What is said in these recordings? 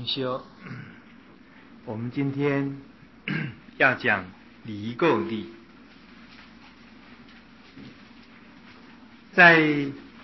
修。我们今天要讲离垢地。在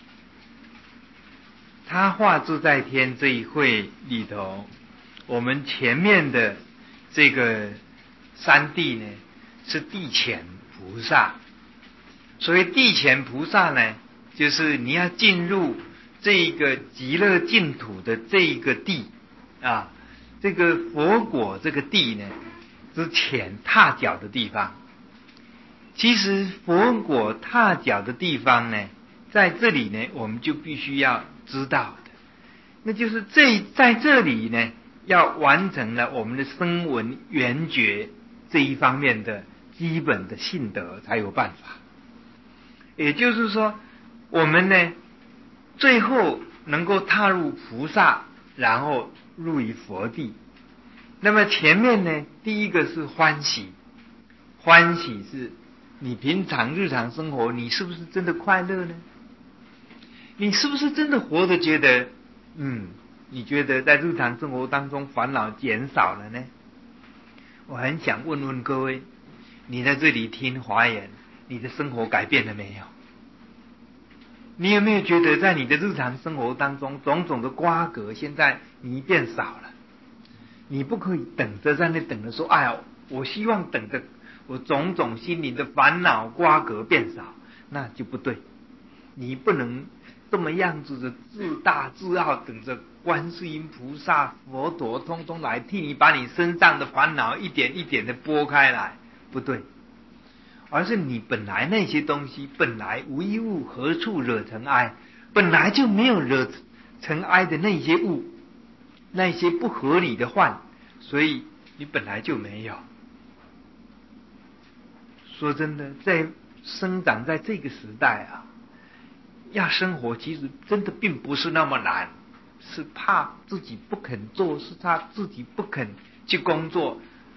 他化自在天这一会里头，我们前面的这个三谛呢，是地前菩萨。所谓地前菩萨呢，就是你要进入这个极乐净土的这一个地啊，这个佛果这个地呢之前踏脚的地方。其实佛果踏脚的地方呢，在这里呢，我们就必须要知道的，那就是在这里呢，要完成了我们的声闻缘觉这一方面的基本的信德才有办法。也就是说，我们呢，最后能够踏入菩萨，然后入于佛地。那么前面呢，第一个是欢喜，欢喜是你平常日常生活，你是不是真的快乐呢？你是不是真的活得觉得，你觉得在日常生活当中烦恼减少了呢？我很想问问各位，你在这里听华言，你的生活改变了没有？你有没有觉得在你的日常生活当中，种种的瓜葛现在你变少了？你不可以等着在那等着说，哎呀，我希望等着我种种心灵的烦恼瓜葛变少，那就不对。你不能这么样子的自大自傲，等着观世音菩萨佛陀通通来替你把你身上的烦恼一点一点的拨开来，不对。而是你本来那些东西本来无一物，何处惹尘埃，本来就没有惹尘埃的那些物，那些不合理的幻，所以你本来就没有。说真的，在生长在这个时代啊，要生活其实真的并不是那么难，是怕自己不肯做，是怕自己不肯去工作，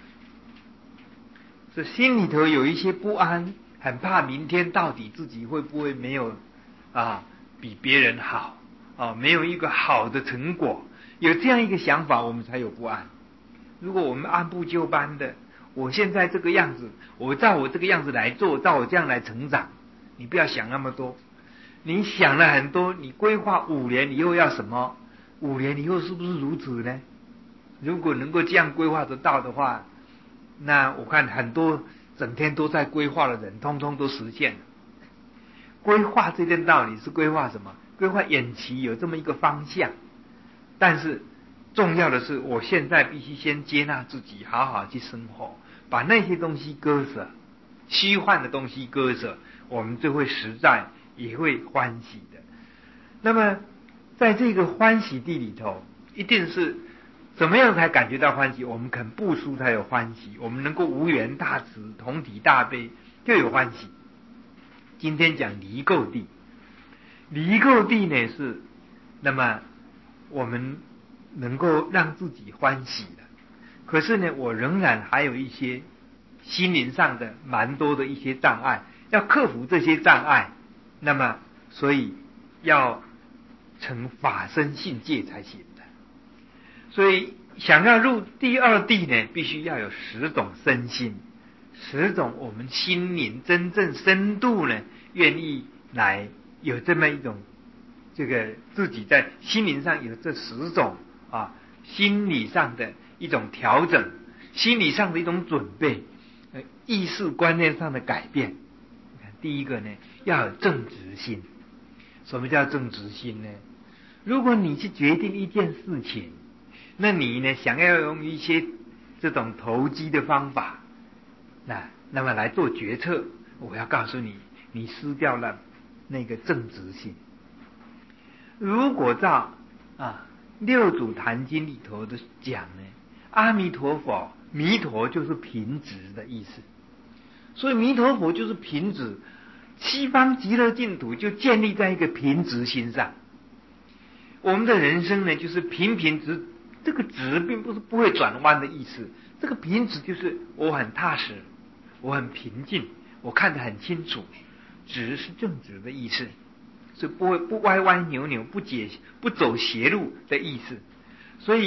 是心里头有一些不安，很怕明天到底自己会不会没有比别人好没有一个好的成果，有这样一个想法，我们才有不安。如果我们按部就班的，我现在这个样子，我照我这个样子来做，照我这样来成长，你不要想那么多。你想了很多，你规划5年以后要什么，5年以后是不是如此呢？如果能够这样规划得到的话，那我看很多整天都在规划的人，通通都实现了。规划这件道理是规划什么？规划远期有这么一个方向，但是重要的是，我现在必须先接纳自己，好好去生活，把那些东西割舍，虚幻的东西割舍，我们就会实在，也会欢喜的。那么在这个欢喜地里头，一定是怎么样才感觉到欢喜？我们肯布施才有欢喜，我们能够无缘大慈，同体大悲，就有欢喜。今天讲离垢地，离垢地呢是，那么我们能够让自己欢喜的，可是呢，我仍然还有一些心灵上的蛮多的一些障碍，要克服这些障碍，那么所以要成法身性界才行的。所以想要入第二地呢，必须要有10种身心，10种我们心灵真正深度呢，愿意来有这么一种这个自己在心灵上有这10种心理上的一种调整，心理上的一种准备，意识观念上的改变。你看，第一个呢，要有正直心。什么叫正直心呢？如果你去决定一件事情，那你呢想要用一些这种投机的方法，那么来做决策，我要告诉你，你失掉了那个正直心。如果照六祖坛经里头的讲呢，阿弥陀佛，弥陀就是平直的意思，所以弥陀佛就是平直，西方极乐净土就建立在一个平直心上。我们的人生呢，就是平平直，这个直并不是不会转弯的意思，这个平直就是我很踏实，我很平静，我看得很清楚，直是正直的意思，是不歪歪扭扭，不走邪路的意思。所以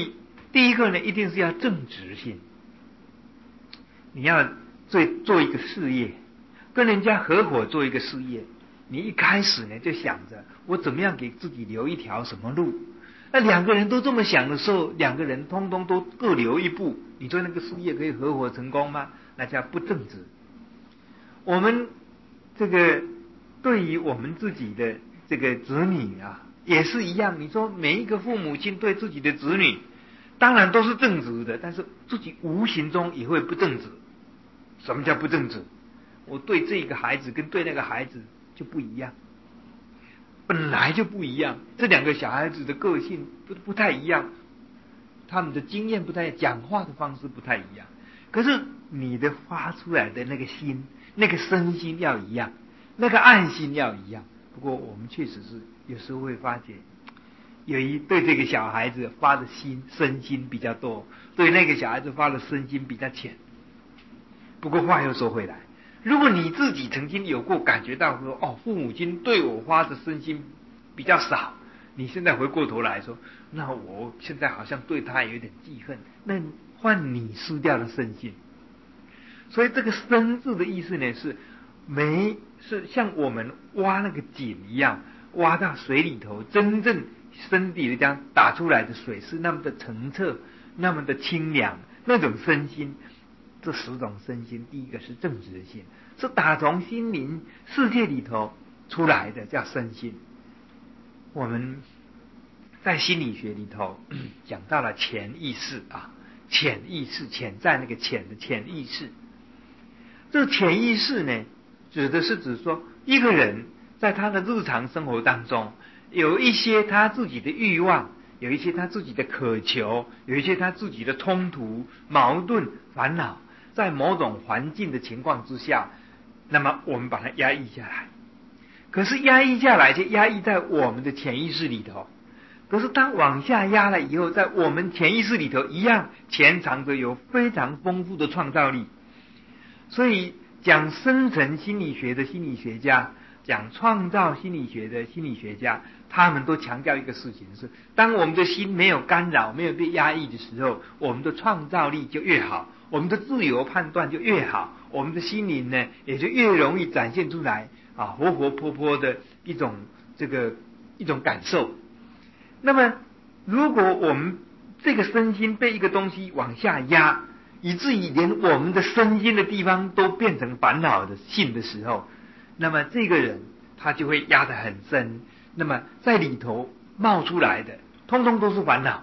第一个呢，一定是要正直性。你要做一个事业，跟人家合伙做一个事业，你一开始呢就想着我怎么样给自己留一条什么路。那两个人都这么想的时候，两个人通通都各留一步，你说那个事业可以合伙成功吗？那叫不正直。我们这个对于我们自己的这个子女啊，也是一样。你说每一个父母亲对自己的子女，当然都是正直的，但是自己无形中也会不正直。什么叫不正直？我对这个孩子跟对那个孩子就不一样，本来就不一样。这两个小孩子的个性不太一样，他们的经验不太一样，讲话的方式不太一样。可是你的发出来的那个心，那个身心要一样，那个爱心要一样。不过我们确实是有时候会发觉，对这个小孩子发的身心比较多，对那个小孩子发的身心比较浅。不过话又说回来，如果你自己曾经有过感觉到说，父母亲对我花的身心比较少，你现在回过头来说，那我现在好像对他有点记恨，那换你失掉了身心。所以这个身字的意思呢，是像我们挖那个井一样，挖到水里头，真正身体的这样打出来的水是那么的澄澈，那么的清凉，那种身心。这10种身心，第一个是正直性，是打从心灵世界里头出来的，叫身心。我们在心理学里头讲到了潜意识啊，潜意识，潜在那个潜的潜意识。这潜意识呢，指的是指说一个人在他的日常生活当中，有一些他自己的欲望，有一些他自己的渴求，有一些他自己的冲突、矛盾、烦恼。在某种环境的情况之下，那么我们把它压抑下来。可是压抑下来就压抑在我们的潜意识里头。可是当往下压了以后，在我们潜意识里头一样潜藏着有非常丰富的创造力。所以讲深层心理学的心理学家，讲创造心理学的心理学家，他们都强调一个事情是：当我们的心没有干扰、没有被压抑的时候，我们的创造力就越好，我们的自由判断就越好，我们的心灵呢也就越容易展现出来活活泼泼的一种感受。那么如果我们这个身心被一个东西往下压，以至于连我们的身心的地方都变成烦恼的性的时候，那么这个人他就会压得很深，那么在里头冒出来的通通都是烦恼。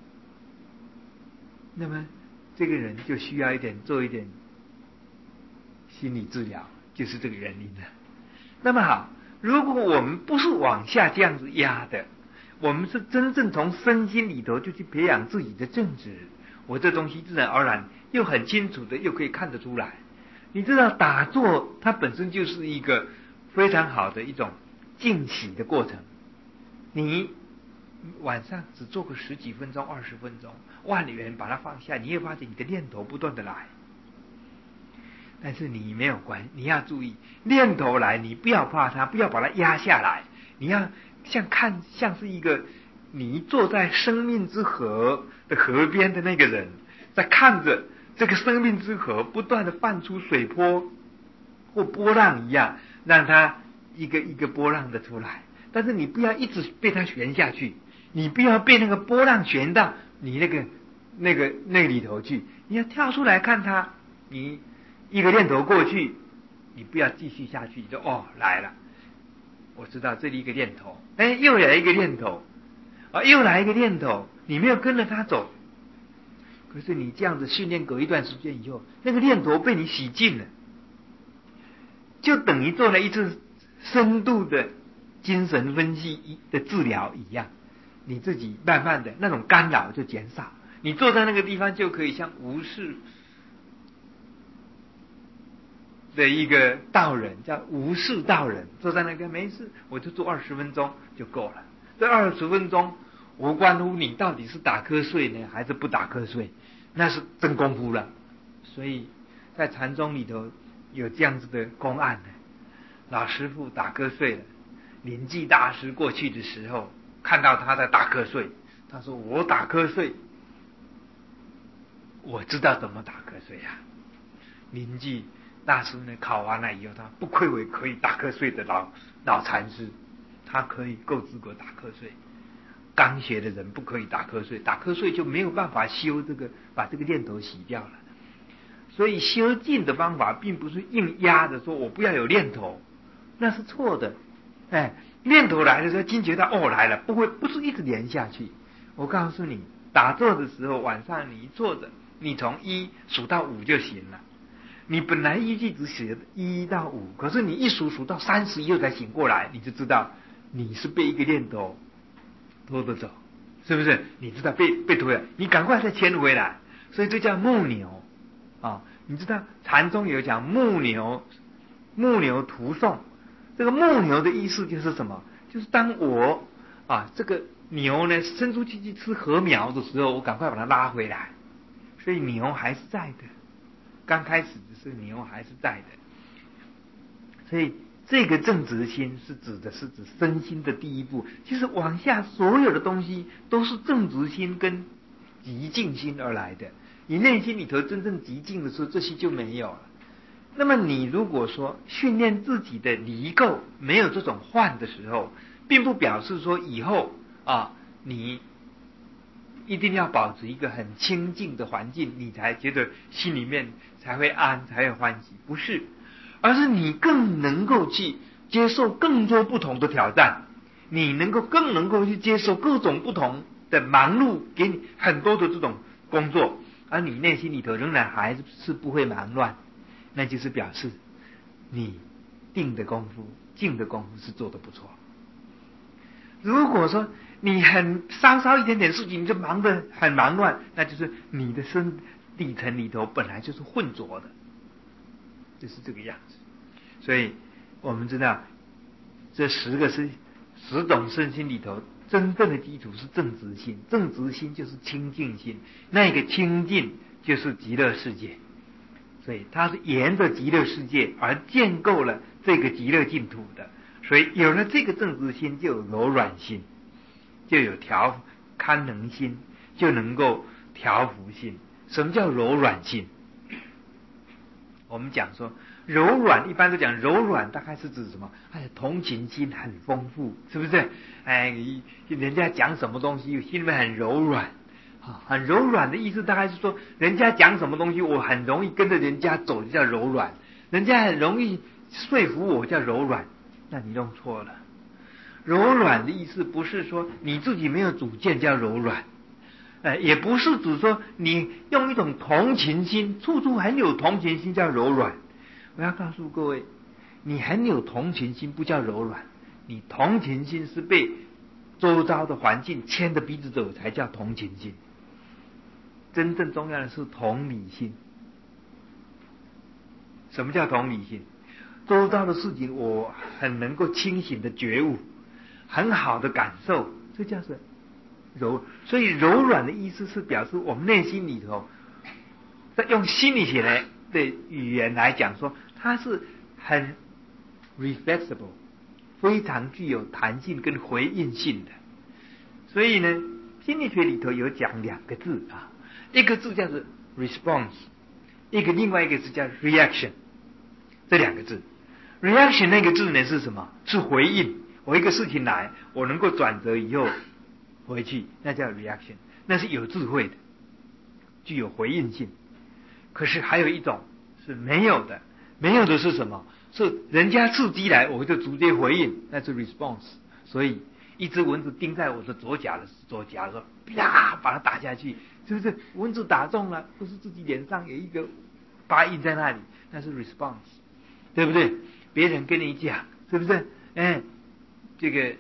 那么这个人就需要做一点心理治疗，就是这个原因了。那么好，如果我们不是往下这样子压的，我们是真正从身心里头就去培养自己的正直，我这东西自然而然又很清楚的又可以看得出来。你知道打坐它本身就是一个非常好的一种静息的过程。你晚上只做个10几分钟、20分钟，万元把它放下，你会发现你的念头不断的来。但是你没有关系，你要注意念头来，你不要怕它，不要把它压下来，你要像是一个你坐在生命之河的河边的那个人，在看着这个生命之河不断的泛出水波或波浪一样，让它一个一个波浪的出来。但是你不要一直被它旋下去，你不要被那个波浪旋到你那个里头去，你要跳出来看它。你一个念头过去，你不要继续下去，你就来了，我知道这里一个念头，又来一个念头又来一个念头，你没有跟着它走。可是你这样子训练隔一段时间以后，那个念头被你洗净了，就等于做了一次深度的精神分析的治疗一样，你自己慢慢的那种干扰就减少，你坐在那个地方就可以像无事的一个道人，叫无事道人，坐在那个没事，我就做20分钟就够了。这20分钟无关乎你到底是打瞌睡呢还是不打瞌睡，那是真功夫了。所以在禅宗里头有这样子的公案呢，老师傅打瞌睡了，临济大师过去的时候看到他在打瞌睡，他说我打瞌睡我知道怎么打瞌睡啊。邻居大师呢考完了以后，他不愧为可以打瞌睡的老禅师，他可以够资格打瞌睡。刚学的人不可以打瞌睡，打瞌睡就没有办法修把这个念头洗掉了。所以修静的方法并不是硬压着说我不要有念头，那是错的。念头来的时候惊觉到来了，不是一直连下去。我告诉你，打坐的时候晚上你一坐着，你从1数到5就行了。你本来依据只写1到5，可是你一数到30以后才醒过来，你就知道你是被一个念头拖着走，是不是？你知道被拖了，你赶快再牵回来，所以这叫木牛啊。你知道禅宗有讲木牛图诵，这个木牛的意思就是什么？就是当我这个牛呢伸出去吃禾苗的时候，我赶快把它拉回来，所以牛还是在的。刚开始的时候牛还是在的，所以这个正直心是指身心的第一步。其实往下所有的东西都是正直心跟极静心而来的。你内心里头真正极静的时候，这些就没有了。那么你如果说训练自己的离垢没有这种患的时候，并不表示说以后你一定要保持一个很清净的环境，你才觉得心里面才会安，才会欢喜。不是，而是你更能够去接受更多不同的挑战，你更能够去接受各种不同的忙碌，给你很多的这种工作，而你内心里头仍然还是不会忙乱，那就是表示你定的功夫、静的功夫是做得不错。如果说你稍一点点事情你就忙得很忙乱，那就是你的底层里头本来就是混浊的，就是这个样子。所以我们知道这10种身心里头真正的基础是正直心，正直心就是清净心，那个清净就是极乐世界。所以它是沿着极乐世界而建构了这个极乐净土的。所以有了这个正直心，就有柔软心，就有堪能心，就能够调伏心。什么叫柔软心？我们讲说柔软，一般都讲柔软，大概是指什么？同情心很丰富，是不是？人家讲什么东西，心里面很柔软。很柔软的意思大概是说，人家讲什么东西，我很容易跟着人家走，叫柔软；人家很容易说服我，叫柔软。那你弄错了。柔软的意思不是说你自己没有主见叫柔软，也不是指说你用一种同情心，处处很有同情心叫柔软。我要告诉各位，你很有同情心不叫柔软，你同情心是被周遭的环境牵着鼻子走才叫同情心。真正重要的是同理心。什么叫同理心？周遭的事情我很能够清醒的觉悟，很好的感受，这叫是柔。所以柔软的意思是表示我们内心里头，在用心理学的语言来讲说，它是很 reflexible， 非常具有弹性跟回应性的。所以呢，心理学里头有讲2个字一个字叫做 response， 另外一个字叫 reaction。这2个字 reaction 那个字呢是什么？是回应。我一个事情来，我能够转折以后回去，那叫 reaction， 那是有智慧的，具有回应性。可是还有一种是没有的，没有的是什么？是人家刺激来我就直接回应，那是 response。所以一只蚊子叮在我的左颊的时候，啪把它打下去，是不是？蚊子打中了，不是自己脸上有一个疤印在那里，那是 response， 对不对？别人跟你讲，是不是？这个，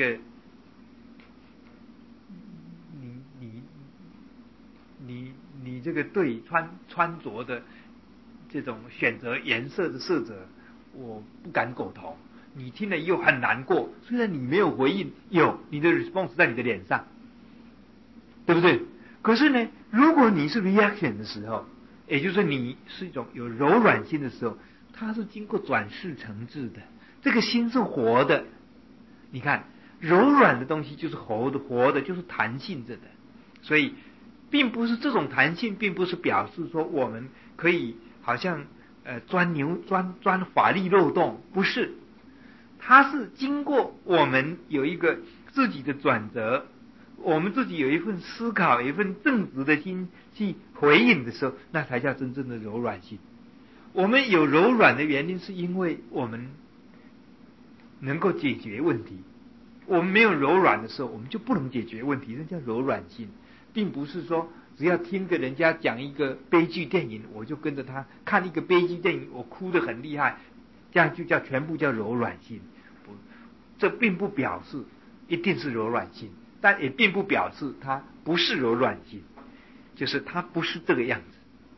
你这个对穿着的这种选择颜色的色泽，我不敢苟同。你听了又很难过，虽然你没有回应，有你的 response 在你的脸上，对不对？可是呢，如果你是 reaction 的时候，也就是说你是一种有柔软心的时候，它是经过转世成智的，这个心是活的。你看，柔软的东西就是活的，就是弹性着的。所以并不是这种弹性，并不是表示说我们可以好像钻法律漏洞，不是，它是经过我们有一个自己的转折，我们自己有一份思考，有一份正直的心去回应的时候，那才叫真正的柔软性。我们有柔软的原因，是因为我们能够解决问题。我们没有柔软的时候，我们就不能解决问题，这叫柔软性，并不是说只要听个人家讲一个悲剧电影，我就跟着他看一个悲剧电影，我哭得很厉害，这样就全部叫柔软性。不，这并不表示一定是柔软性，但也并不表示它不是柔软性，就是它不是这个样子。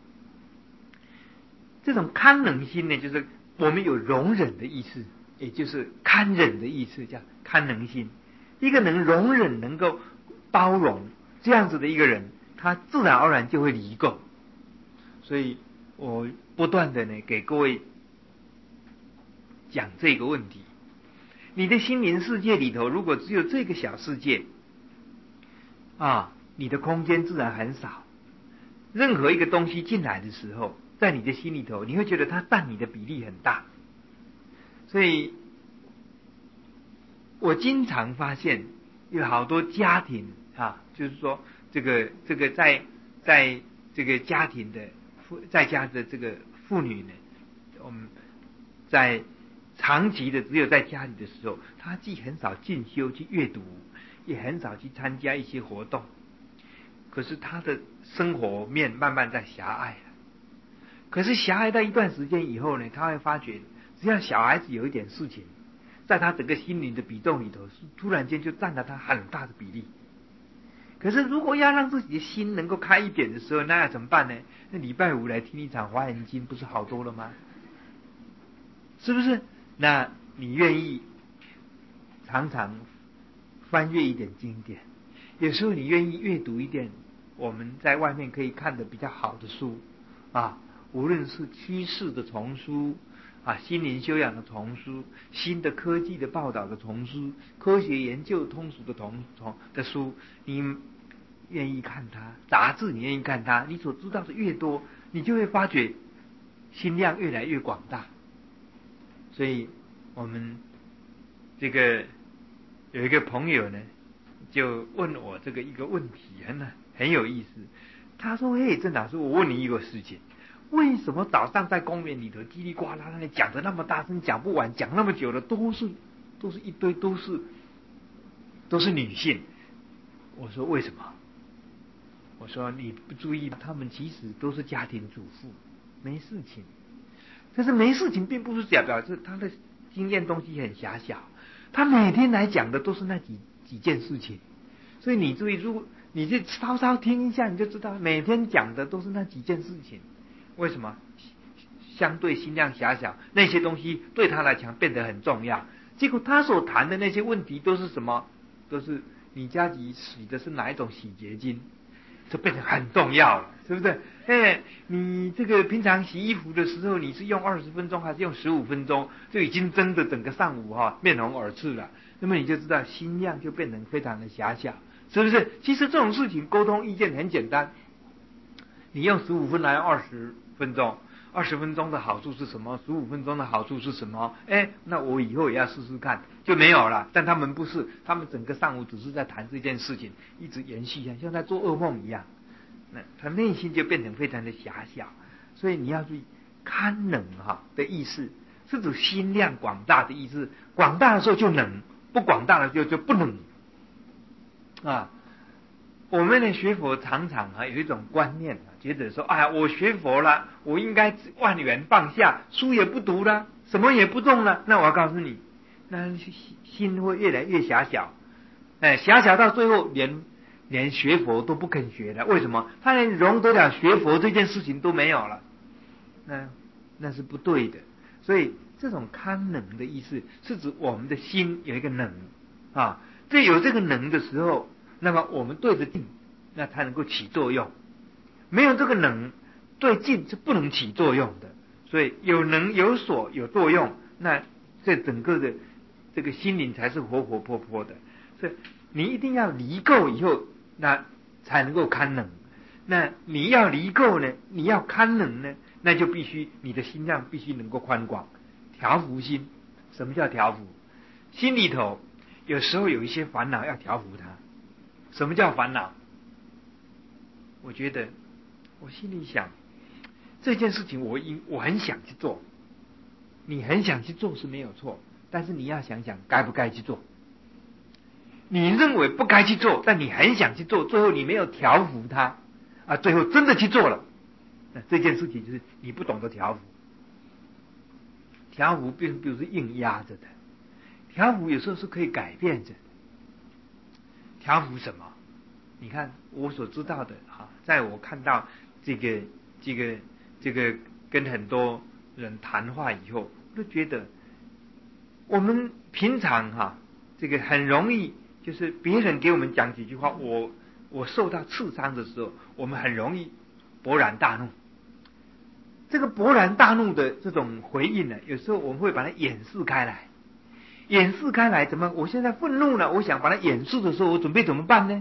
这种堪能心呢，就是我们有容忍的意思，也就是堪忍的意思，叫堪能心。一个能容忍、能够包容这样子的一个人，他自然而然就会离垢。所以我不断的呢给各位讲这个问题。你的心灵世界里头，如果只有这个小世界你的空间自然很少。任何一个东西进来的时候，在你的心里头，你会觉得它占你的比例很大。所以我经常发现有好多家庭就是说这个在这个家庭的在家的这个妇女呢，我们在长期的只有在家里的时候，她既很少进修去阅读，也很少去参加一些活动，可是她的生活面慢慢在狭隘了。可是狭隘到一段时间以后呢，她会发觉，只要小孩子有一点事情，在他整个心灵的比重里头，是突然间就占了他很大的比例。可是如果要让自己的心能够开一点的时候，那要怎么办呢？那礼拜五来听一场华严经，不是好多了吗？是不是？那你愿意常常翻阅一点经典，有时候你愿意阅读一点我们在外面可以看的比较好的书无论是趋势的丛书心灵修养的丛书，新的科技的报道的丛书，科学研究通俗的书，你愿意看它，杂志你愿意看它，你所知道的越多，你就会发觉心量越来越广大。所以我们这个有一个朋友呢，就问我这个一个问题，很有意思。他说：“嘿，郑老师，我问你一个事情，为什么早上在公园里头叽里呱啦那里讲得那么大声，讲不完，讲那么久的，都是一堆都是女性？”我说：“为什么？”我说：“你不注意，他们其实都是家庭主妇，没事情。但是没事情并不是表示他的经验东西很狭小，他每天来讲的都是那几件事情。所以你注意，如果你就稍稍听一下，你就知道每天讲的都是那几件事情。为什么？相对心量狭小，那些东西对他来讲变得很重要。结果他所谈的那些问题都是什么？都是你家里洗的是哪一种洗洁精，就变得很重要了，是不是？你这个平常洗衣服的时候，你是用20分钟还是用15分钟，就已经真的整个上午面红耳赤了。那么你就知道心量就变得非常的狭小，是不是？其实这种事情沟通意见很简单，你用15分来用20分钟，20分钟的好处是什么？15分钟的好处是什么？那我以后也要试试看，就没有了。但他们不是，他们整个上午只是在谈这件事情，一直延续下去，像在做噩梦一样。那他内心就变成非常的狭小。所以你要注意，堪能的意思是指心量广大的意思。广大的时候就能，不广大的时候就不能我们的学佛常常有一种观念觉得说，我学佛了，我应该万缘放下，书也不读了，什么也不动了。那我要告诉你，那心会越来越狭小，狭小到最后连学佛都不肯学了。为什么？他连容得了学佛这件事情都没有了。那是不对的。所以这种堪能的意思是指我们的心有一个能这有这个能的时候，那么我们对着镜，那才能够起作用。没有这个能，对镜是不能起作用的。所以有能有所有作用，那这整个的这个心灵才是活活泼泼的。所以你一定要离垢以后，那才能够堪能。 那你要离垢呢，你要堪能呢，那就必须你的心量必须能够宽广，调伏心。什么叫调伏？心里头有时候有一些烦恼要调伏它。什么叫烦恼？我觉得我心里想，这件事情我很想去做，你很想去做是没有错，但是你要想想该不该去做。你认为不该去做，但你很想去做，最后你没有调伏它啊，最后真的去做了，那这件事情就是你不懂得调伏。调伏并不是硬压着的，调伏有时候是可以改变着的。调伏什么？你看我所知道的啊，在我看到这个跟很多人谈话以后，我就觉得我们平常这个很容易，就是别人给我们讲几句话，我受到刺伤的时候，我们很容易勃然大怒。这个勃然大怒的这种回应呢，有时候我们会把它掩饰开来。掩饰开来怎么？我现在愤怒了，我想把它掩饰的时候，我准备怎么办呢？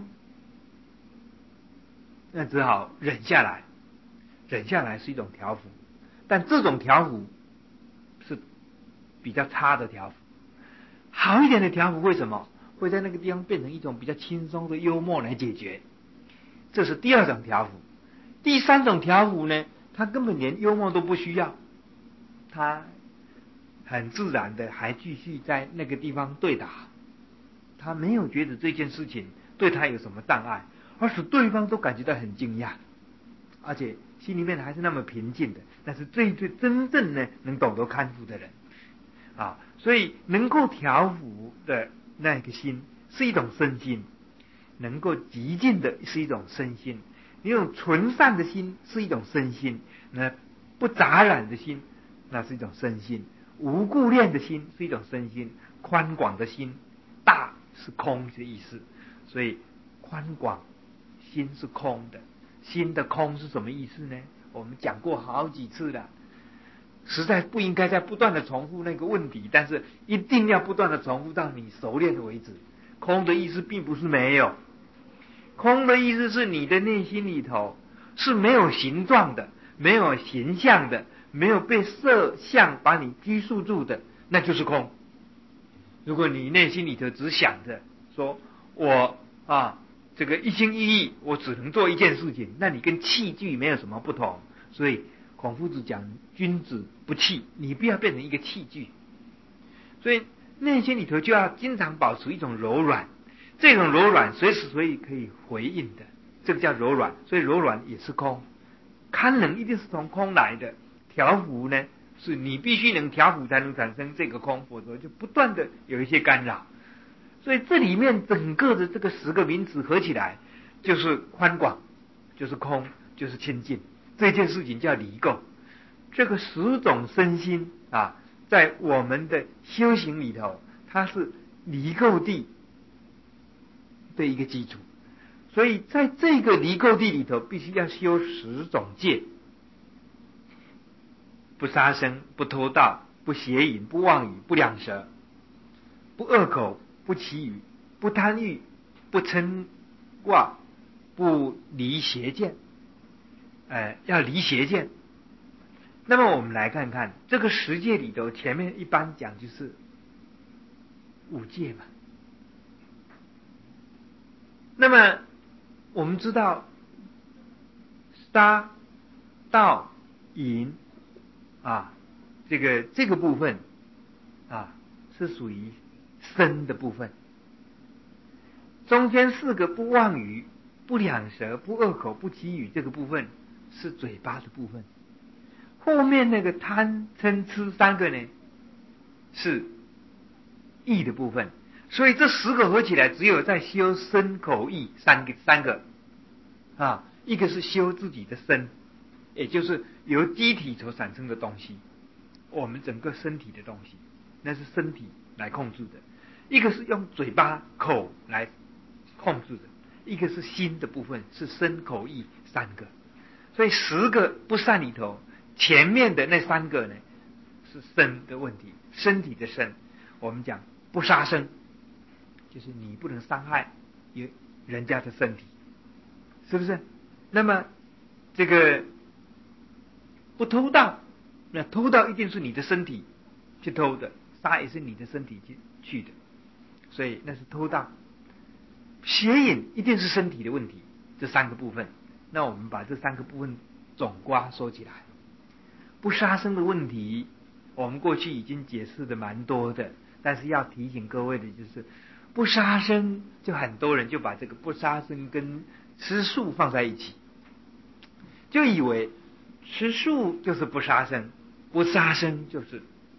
那只好忍下来。忍下来是一种调伏，但这种调伏是比较差的调伏。好一点的调伏为什么会在那个地方变成一种比较轻松的幽默来解决？这是第二种调伏。第三种调伏呢，他根本连幽默都不需要，他很自然的还继续在那个地方对打，他没有觉得这件事情对他有什么障碍，而使对方都感觉到很惊讶，而且心里面还是那么平静的。那是最真正呢能懂得看护的人啊，所以能够调伏的那个心是一种身心，能够极尽的是一种身心，那种纯善的心是一种身心，那不杂染的心那是一种身心，无顾恋的心是一种身心，宽广的心，大是空的意思，所以宽广心是空的。心的空是什么意思呢？我们讲过好几次了，实在不应该再不断的重复那个问题，但是一定要不断的重复到你熟练为止。空的意思并不是没有，空的意思是你的内心里头是没有形状的，没有形象的，没有被色相把你拘束住的，那就是空。如果你内心里头只想着说我这个一心一意我只能做一件事情，那你跟器具没有什么不同。所以孔夫子讲君子不器，你不要变成一个器具。所以内心里头就要经常保持一种柔软，这种柔软随时随地可以回应的，这个叫柔软。所以柔软也是空，堪能一定是从空来的，调伏呢是你必须能调伏才能产生这个空，否则就不断的有一些干扰。所以这里面整个的这个10个名词合起来，就是宽广，就是空，就是清净。这件事情叫离垢。这个10种身心在我们的修行里头，它是离垢地的一个基础。所以在这个离垢地里头，必须要修10种戒：不杀生，不偷盗，不邪淫，不妄语，不两舌，不恶口，不绮语，不贪欲，不嗔卦，不离邪见。要离邪见。那么我们来看看这个10戒里头，前面一般讲就是5戒嘛。那么我们知道杀盗淫这个部分是属于身的部分。中间4个不妄语、不两舌、不恶口、不绮语，这个部分是嘴巴的部分。后面那个贪嗔痴3个呢是意的部分。所以这10个合起来，只有在修身口意三个一个是修自己的身，也就是由机体所产生的东西，我们整个身体的东西，那是身体来控制的；一个是用嘴巴口来控制的；一个是心的部分，是身口意3个。所以10个不善里头，前面的那3个呢是身的问题，身体的身。我们讲不杀生，就是你不能伤害人家的身体，是不是？那么这个不偷盗，那偷盗一定是你的身体去偷的，杀也是你的身体去的，所以那是偷盗。邪淫一定是身体的问题，这三个部分。那我们把这三个部分总瓜说起来。不杀生的问题，我们过去已经解释的蛮多的，但是要提醒各位的就是，不杀生，就很多人就把这个不杀生跟吃素放在一起，就以为吃素就是不杀生，不杀生就是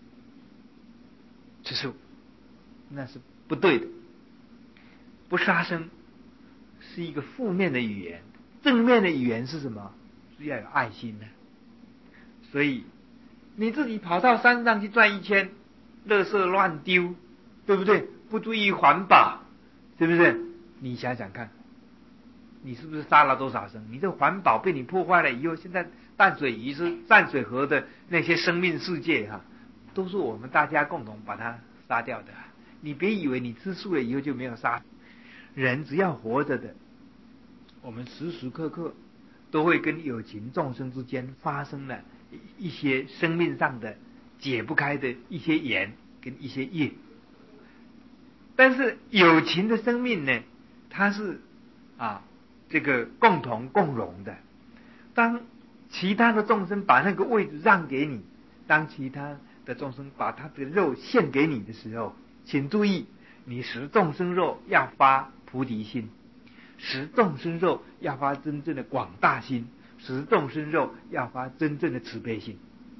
吃素，那是不对的。不杀生是一个负面的语言，正面的语言是什么？是要有爱心的。所以你自己跑到山上去转一圈，垃圾乱丢，对不对？不注意环保，是不是？你想想看，你是不是杀了多少生？你这环保被你破坏了以后，现在淡水鱼是淡水河的那些生命世界都是我们大家共同把它杀掉的。你别以为你吃素了以后就没有杀。人只要活着的，我们时时刻刻都会跟有情众生之间发生了一些生命上的解不开的一些缘跟一些业。但是有情的生命呢，它是这个共同共荣的。当其他的众生把那个位置让给你，当其他的众生把他的肉献给你的时候，请注意，你食众生肉要发菩提心，食众生肉要发真正的广大心，食众生肉要发真正的慈悲心。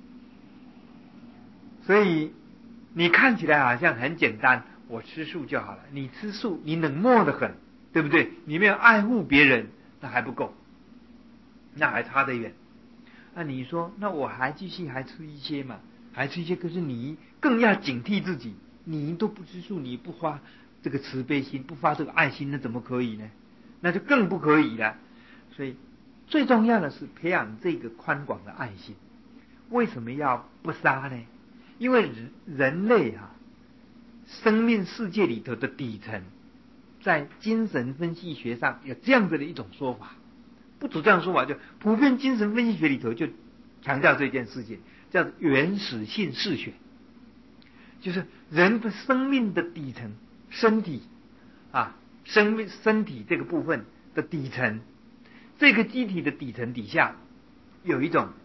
所以你看起来好像很简单，我吃素就好了。你吃素，你冷漠得很，对不对？你没有爱护别人，那还不够，那还差得远。那你说，那我还继续还吃一些嘛？还吃一些，可是你更要警惕自己，你都不吃素，你不发这个慈悲心，不发这个爱心，那怎么可以呢？那就更不可以了。所以最重要的是培养这个宽广的爱心。为什么要不杀呢？因为人类生命世界里头的底层，在精神分析学上有这样子的一种说法，不止这样说法，就普遍精神分析学里头就强调这件事情，叫原始性视觉，就是人的生命的底层，身体身体这个部分的底层，这个机体的底层底下有一种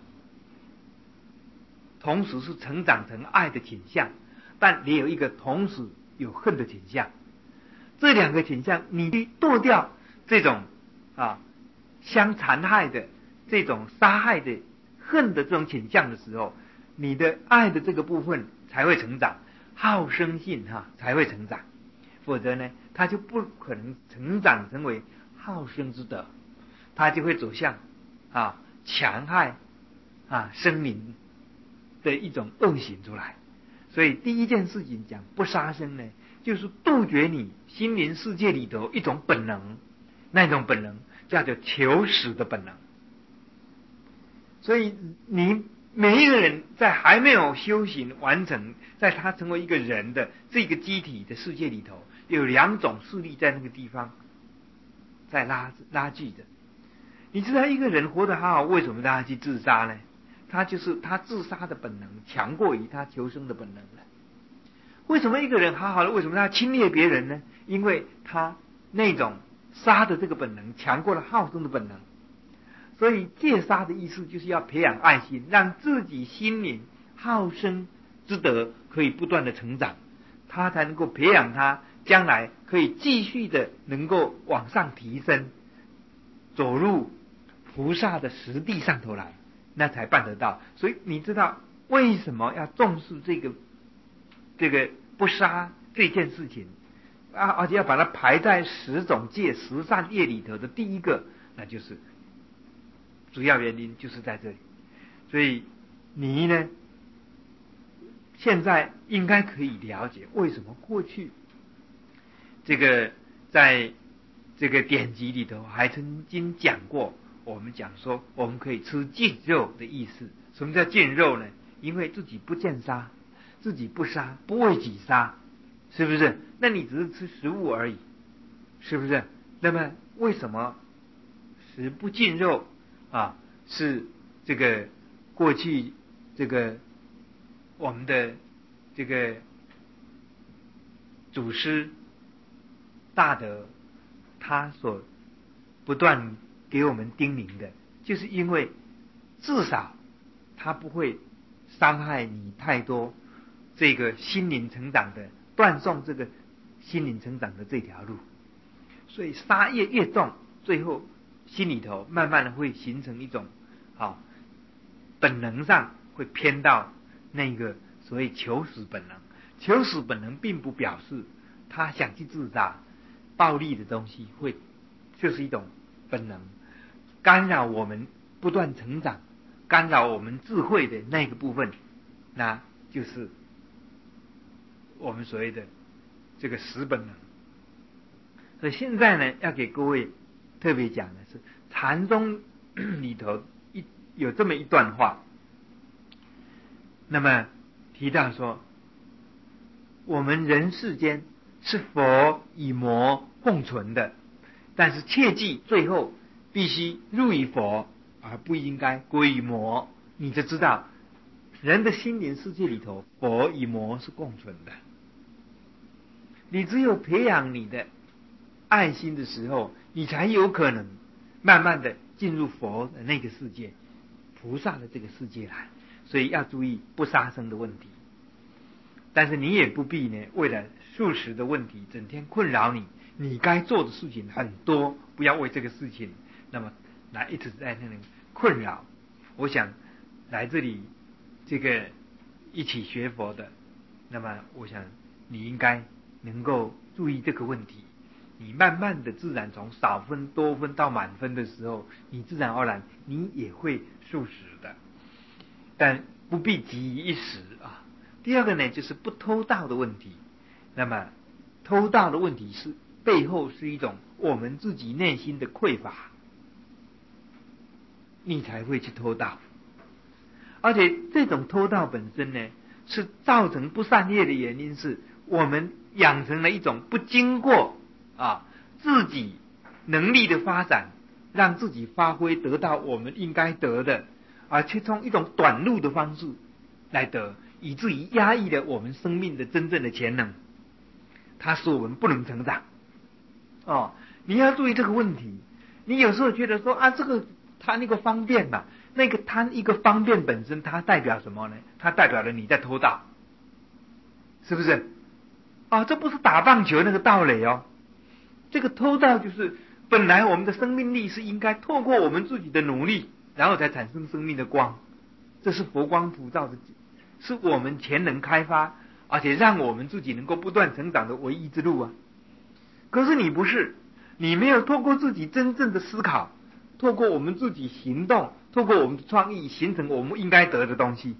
同时是成长成爱的倾向，但也有一个同时有恨的倾向。这两个倾向，你剁掉这种相残害的这种杀害的恨的这种倾向的时候，你的爱的这个部分才会成长，好胜性才会成长。否则呢，它就不可能成长成为好胜之德，它就会走向强害生命的一种恶行出来。所以第一件事情讲不杀生呢，就是杜绝你心灵世界里头一种本能，那种本能叫做求死的本能。所以你每一个人在还没有修行完成，在他成为一个人的这个机体的世界里头，有两种势力在那个地方在拉锯着。你知道一个人活得好好，为什么让他去自杀呢？他就是他自杀的本能强过于他求生的本能了。为什么一个人好好的，为什么他侵略别人呢？因为他那种杀的这个本能强过了好生的本能。所以戒杀的意思就是要培养爱心，让自己心灵好生之德可以不断的成长，他才能够培养他将来可以继续的能够往上提升，走入菩萨的实地上头来，那才办得到。所以你知道为什么要重视这个不杀这件事情而且要把它排在10种戒10善业里头的第一个，那就是主要原因就是在这里。所以你呢，现在应该可以了解为什么过去这个在这个典籍里头还曾经讲过，我们讲说我们可以吃净肉的意思。什么叫净肉呢？因为自己不见杀，自己不杀，不为己杀，是不是？那你只是吃食物而已，是不是？那么为什么食不净肉是这个过去这个我们的这个祖师大德他所不断给我们叮咛的，就是因为至少他不会伤害你太多这个心灵成长的，断送这个心灵成长的这条路。所以杀业越重，最后心里头慢慢的会形成一种本能上会偏到那个所谓求死本能。求死本能并不表示他想去自杀，暴力的东西就是一种本能，干扰我们不断成长，干扰我们智慧的那个部分，那就是我们所谓的这个死本能。所以现在呢，要给各位特别讲的是禅宗里头有这么一段话，那么提到说，我们人世间是佛与魔共存的，但是切记最后必须入于佛，而不应该归于魔。你就知道人的心灵世界里头，佛与魔是共存的。你只有培养你的爱心的时候，你才有可能慢慢的进入佛的那个世界，菩萨的这个世界来。所以要注意不杀生的问题。但是你也不必呢，为了素食的问题整天困扰你，你该做的事情很多，不要为这个事情那么来一直在那里困扰。我想来这里这个一起学佛的，那么我想你应该能够注意这个问题。你慢慢的自然从少分多分到满分的时候，你自然而然你也会素食的，但不必急于一时啊。第二个呢，就是不偷盗的问题。那么偷盗的问题是背后是一种我们自己内心的匮乏，你才会去偷盗。而且这种偷盗本身呢，是造成不善业的原因，是我们养成了一种不经过自己能力的发展，让自己发挥得到我们应该得的，而且从一种短路的方式来得，以至于压抑了我们生命的真正的潜能，它使我们不能成长。你要注意这个问题。你有时候觉得说这个它那个方便嘛，那个它一个方便本身它代表什么呢？它代表了你在偷盗，是不是？这不是打棒球那个盗垒哦。这个偷盗就是本来我们的生命力是应该透过我们自己的努力，然后才产生生命的光，这是佛光普照的，是我们潜能开发，而且让我们自己能够不断成长的唯一之路啊。可是你不是，你没有透过自己真正的思考，透过我们自己行动，透过我们的创意形成我们应该得的东西，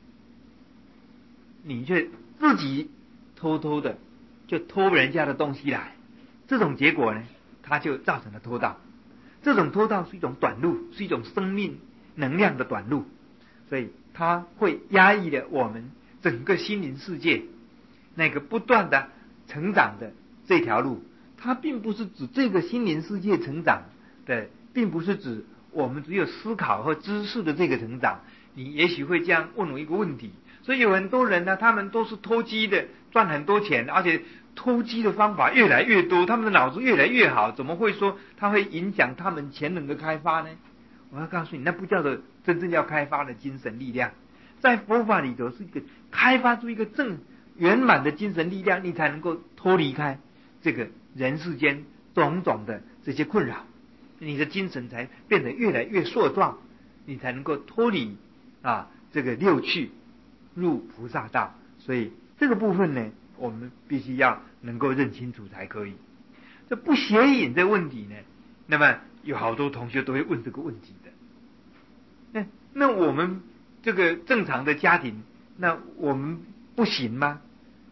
你却自己偷偷的就偷人家的东西来，这种结果呢，它就造成了偷盗。这种偷盗是一种短路，是一种生命能量的短路，所以它会压抑了我们整个心灵世界那个不断的成长的这条路。它并不是指这个心灵世界成长的，并不是指我们只有思考和知识的这个成长。你也许会这样问我一个问题，所以有很多人呢，他们都是偷鸡的，赚很多钱，而且偷鸡的方法越来越多，他们的脑子越来越好，怎么会说它会影响他们潜能的开发呢？我要告诉你，那不叫做真正要开发的精神力量。在佛法里头是一个开发出一个正圆满的精神力量，你才能够脱离开这个人世间种种的这些困扰，你的精神才变得越来越硕壮，你才能够脱离这个六趣，入菩萨道。所以这个部分呢，我们必须要能够认清楚才可以。这不邪淫的问题呢，那么有好多同学都会问这个问题的。那我们这个正常的家庭，那我们不行吗？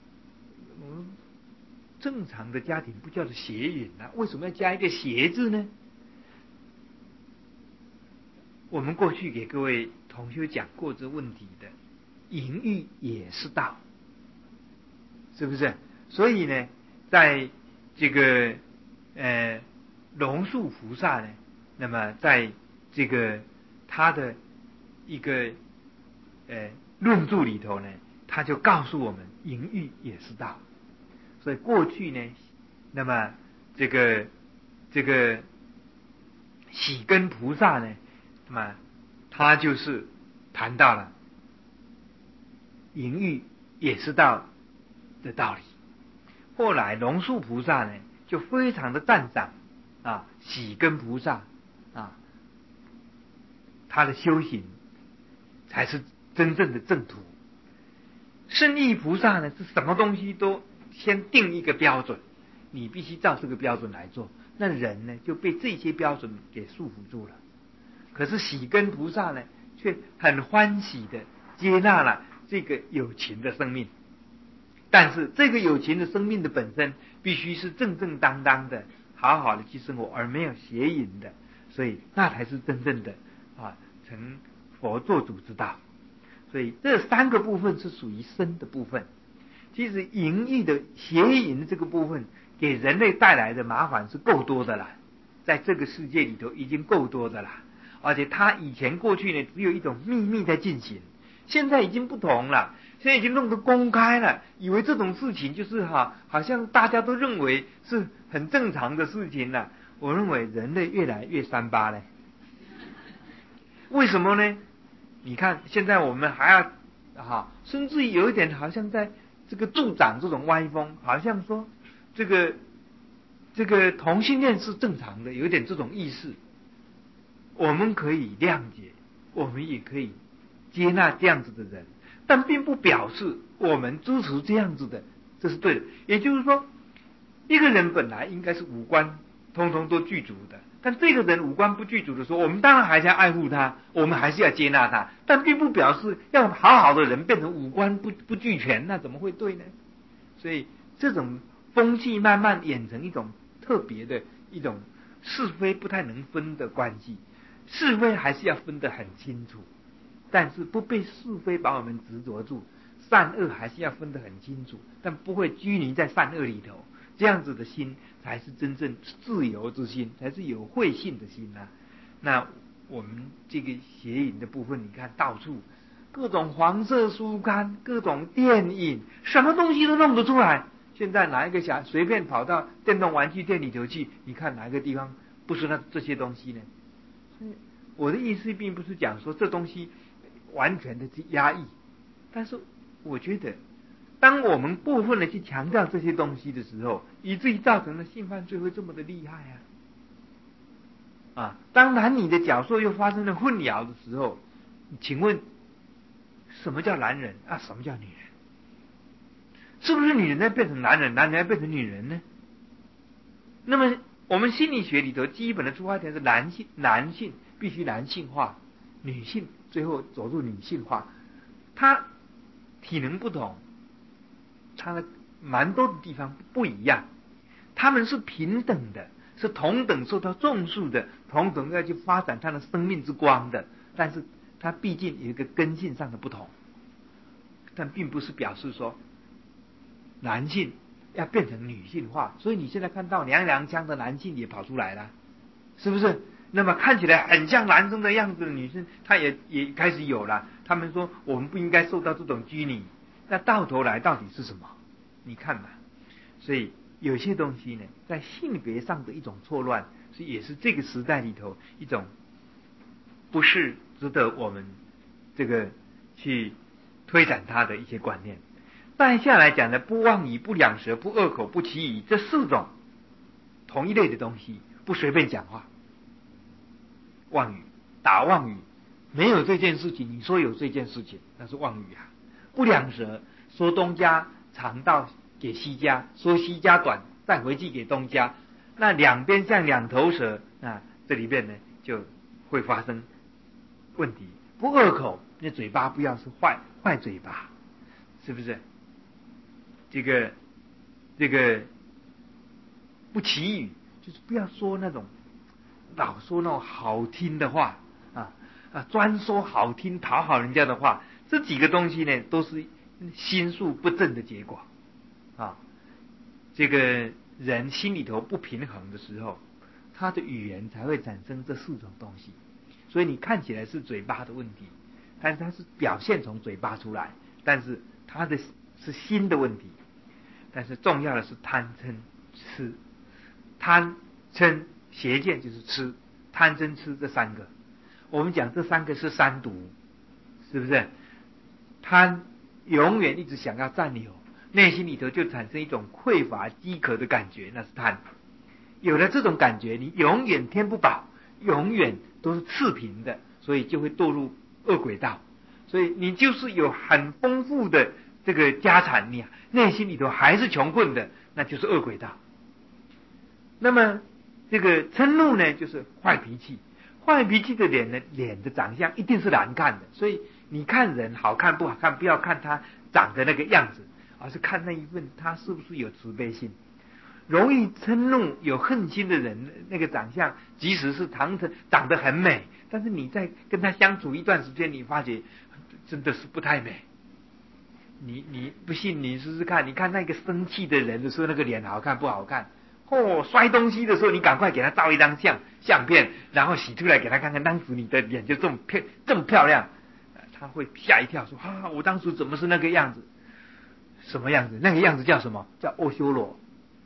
正常的家庭不叫做邪淫啊，为什么要加一个邪字呢？我们过去给各位同学讲过这问题的，淫欲也是道，是不是？所以呢，在这个龙树菩萨呢，那么在这个他的一个论著里头呢，他就告诉我们，淫欲也是道。所以过去呢，那么这个喜根菩萨呢，那么他就是谈到了淫欲也是道的道理。后来龙树菩萨呢，就非常的赞赏喜根菩萨他的修行才是真正的正途。圣意菩萨呢，是什么东西都先定一个标准，你必须照这个标准来做，那人呢就被这些标准给束缚住了。可是喜根菩萨呢，却很欢喜的接纳了这个有情的生命，但是这个有情的生命的本身必须是正正当当的好好的去生活，而没有邪淫的，所以那才是真正的成佛做主之道。所以这三个部分是属于身的部分。其实淫欲的邪淫的这个部分给人类带来的麻烦是够多的了，在这个世界里头已经够多的了。而且他以前过去呢只有一种秘密在进行，现在已经不同了，现在已经弄得公开了，以为这种事情就是好像大家都认为是很正常的事情了。我认为人类越来越三八了。为什么呢？你看现在我们还要甚至于有一点好像在这个助长这种歪风，好像说这个同性恋是正常的，有一点这种意识。我们可以谅解，我们也可以接纳这样子的人，但并不表示我们支持这样子的，这是对的。也就是说，一个人本来应该是五官通通都具足的，但这个人五官不具足的时候，我们当然还是要爱护他，我们还是要接纳他，但并不表示要好好的人变成五官不俱全，那怎么会对呢？所以这种风气慢慢演成一种特别的一种是非不太能分的关系。是非还是要分得很清楚，但是不被是非把我们执着住，善恶还是要分得很清楚，但不会拘泥在善恶里头。这样子的心才是真正自由之心，才是有慧性的心啊。那我们这个邪淫的部分，你看到处各种黄色书刊，各种电影，什么东西都弄得出来。现在哪一个小随便跑到电动玩具店里头去，你看哪一个地方不是那这些东西呢？我的意思并不是讲说这东西完全的去压抑，但是我觉得当我们过分的去强调这些东西的时候，以至于造成了性犯罪会这么的厉害当男女的角色又发生了混淆的时候，请问什么叫男人什么叫女人？是不是女人在变成男人，男人在变成女人呢？那么我们心理学里头基本的出发点是男性必须男性化，女性最后走入女性化。他体能不同，他的蛮多的地方不一样，他们是平等的，是同等受到重视的，同等要去发展他的生命之光的，但是他毕竟有一个根性上的不同，但并不是表示说男性要变成女性化。所以你现在看到娘娘腔的男性也跑出来了，是不是？那么看起来很像男生的样子的女生，她也开始有了。他们说我们不应该受到这种拘泥，那到头来到底是什么？你看吧。所以有些东西呢，在性别上的一种错乱，也是这个时代里头一种不是值得我们这个去推展它的一些观念。再下来讲的不妄语、不两舌、不恶口、不绮语，这四种同一类的东西，不随便讲话。妄语，打妄语，没有这件事情，你说有这件事情，那是妄语啊。不两舌，说东家长到给西家，说西家短再回去给东家，那两边像两头蛇这里面呢就会发生问题。不恶口，那嘴巴不要是坏嘴巴，是不是？这个不绮语，就是不要说那种老说那种好听的话专说好听讨好人家的话。这几个东西呢，都是心术不正的结果这个人心里头不平衡的时候，他的语言才会产生这四种东西。 所以你看起来是嘴巴的问题，但是它是表现从嘴巴出来，但是它的是心的问题。但是重要的是贪嗔痴，贪嗔邪见就是痴，贪嗔痴这三个，我们讲这三个是三毒，是不是？贪永远一直想要占有，内心里头就产生一种匮乏饥渴的感觉，那是贪。有了这种感觉，你永远填不饱，永远都是赤贫的，所以就会堕入恶鬼道。所以你就是有很丰富的这个家产，你内心里头还是穷困的，那就是恶鬼道。那么这个嗔怒呢，就是坏脾气。坏脾气的脸呢，脸的长相一定是难看的，所以你看人好看不好看，不要看他长的那个样子，而是看那一份他是不是有慈悲心。容易嗔怒有恨心的人，那个长相即使是长得很美，但是你在跟他相处一段时间，你发觉真的是不太美。你不信你试试看，你看那个生气的人的时候，那个脸好看不好看？摔东西的时候，你赶快给他照一张相片，然后洗出来给他看看，当时你的脸就这么漂亮，他会吓一跳，说我当时怎么是那个样子？什么样子？那个样子叫什么？叫阿修罗。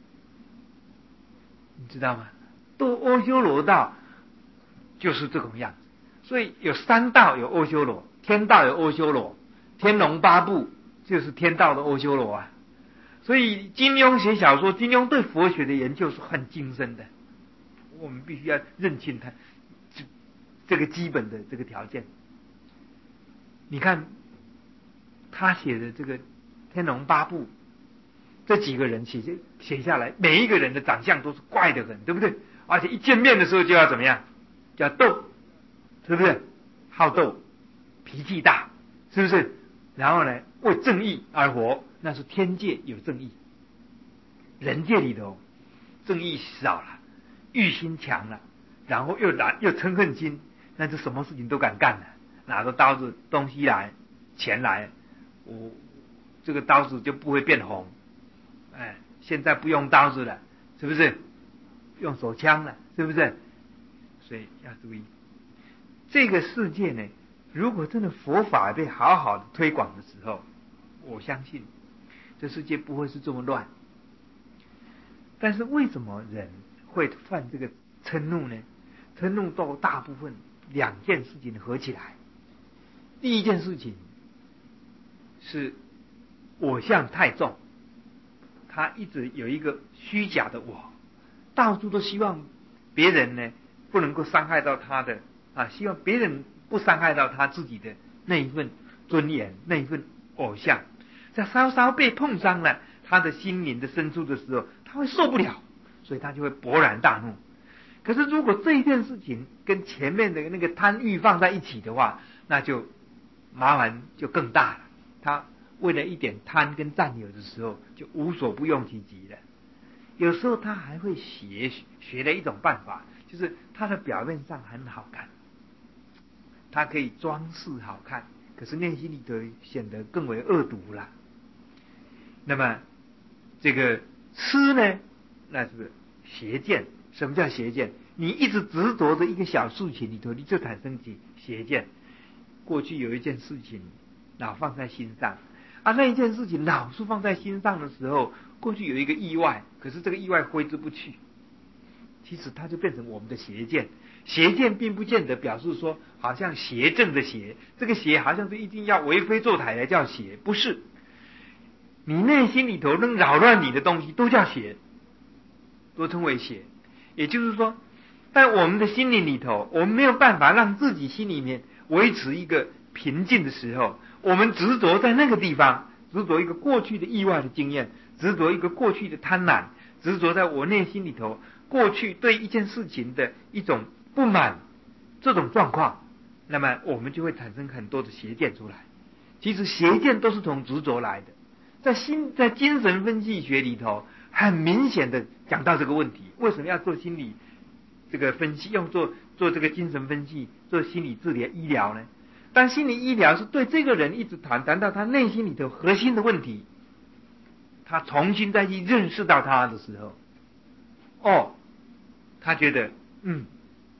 你知道吗？都阿修罗道就是这种样子。所以有三道有阿修罗，天道有阿修罗，天龙八部就是天道的阿修罗啊。所以金庸写小说，金庸对佛学的研究是很精深的，我们必须要认清他这个基本的这个条件。你看他写的这个天龙八部，这几个人写下来，每一个人的长相都是怪得很，对不对？而且一见面的时候就要怎么样？就要斗，是不是？好斗，脾气大，是不是？然后呢，为正义而活，那是天界有正义，人界里头正义少了，欲心强了，然后又嗔恨心，那就什么事情都敢干了，拿着刀子东西来，钱来，我这个刀子就不会变红。现在不用刀子了，是不是？用手枪了，是不是？所以要注意，这个世界呢，如果真的佛法被好好的推广的时候，我相信这世界不会是这么乱。但是为什么人会犯这个嗔怒呢？嗔怒到大部分两件事情合起来。第一件事情是我相太重，他一直有一个虚假的我，到处都希望别人呢不能够伤害到他的希望别人不伤害到他自己的那一份尊严，那一份偶像。在稍稍被碰伤了他的心灵的深处的时候，他会受不了，所以他就会勃然大怒。可是如果这一件事情跟前面的那个贪欲放在一起的话，那就麻烦就更大了。他为了一点贪跟占有的时候，就无所不用其极了。有时候他还会学了一种办法，就是他的表面上很好看，他可以装饰好看，可是内心里头显得更为恶毒了。那么这个痴呢，那是邪见。什么叫邪见？你一直执着着一个小事情里头，你就产生起邪见。过去有一件事情老放在心上那一件事情老是放在心上的时候，过去有一个意外，可是这个意外挥之不去，其实它就变成我们的邪见。邪见并不见得表示说好像邪正的邪，这个邪好像是一定要为非作歹来叫邪，不是。你内心里头能扰乱你的东西都叫邪，都称为邪。也就是说，在我们的心灵里头，我们没有办法让自己心里面维持一个平静的时候，我们执着在那个地方，执着一个过去的意外的经验，执着一个过去的贪婪，执着在我内心里头过去对一件事情的一种不满，这种状况，那么我们就会产生很多的邪见出来。其实邪见都是从执着来的。在精神分析学里头，很明显的讲到这个问题。为什么要做心理这个分析，要做这个精神分析，做心理治疗医疗呢？当心理医疗是对这个人一直谈到他内心里头核心的问题，他重新再去认识到他的时候，他觉得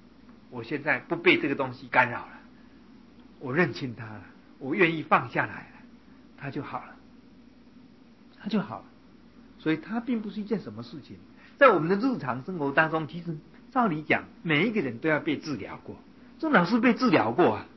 我现在不被这个东西干扰了，我认清它了，我愿意放下来了，它就好了，它就好了。所以它并不是一件什么事情，在我们的日常生活当中，其实照理讲，每一个人都要被治疗过。郑老师被治疗过啊，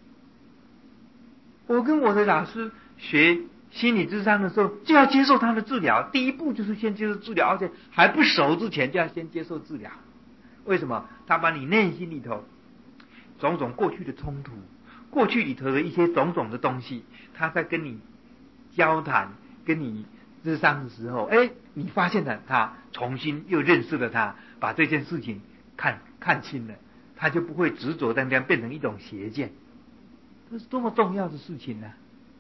我跟我的老师学心理咨商的时候，就要接受他的治疗。第一步就是先接受治疗，而且还不熟之前就要先接受治疗。为什么？他把你内心里头种种过去的冲突，过去里头的一些种种的东西，他在跟你交谈、跟你咨商的时候，你发现了他，重新又认识了他，把这件事情看清了，他就不会执着在那样变成一种邪见。这是多么重要的事情呢！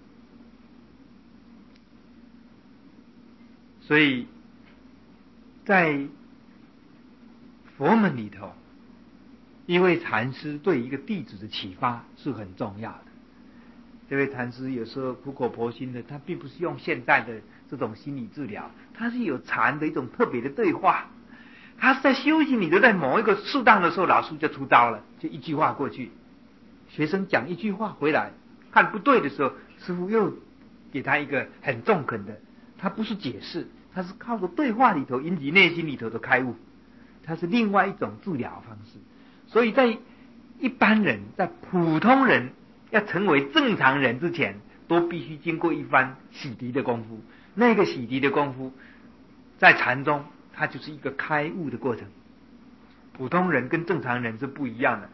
所以，在佛门里头，一位禅师对一个弟子的启发是很重要的。这位禅师有时候苦口婆心的，他并不是用现在的这种心理治疗，他是有禅的一种特别的对话。他是在修行里头，在某一个适当的时候，老师就出招了，就一句话过去，学生讲一句话回来，看不对的时候，师父又给他一个很中肯的，他不是解释，他是靠着对话里头引起内心里头的开悟，它是另外一种治疗方式。所以在一般人，在普通人要成为正常人之前，都必须经过一番洗涤的功夫。那个洗涤的功夫，在禅中，它就是一个开悟的过程。普通人跟正常人是不一样的，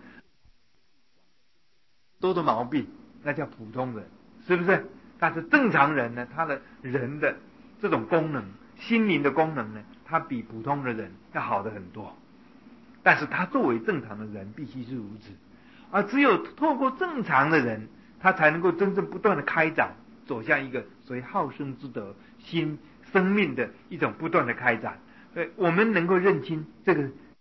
多的毛病，那叫普通人，是不是？但是正常人呢，他的人的这种功能，心灵的功能呢，他比普通的人要好的很多。但是他作为正常的人，必须是如此。而只有透过正常的人，他才能够真正不断的开展，走向一个所谓好生之德、生命的一种不断的开展。我们能够认清这个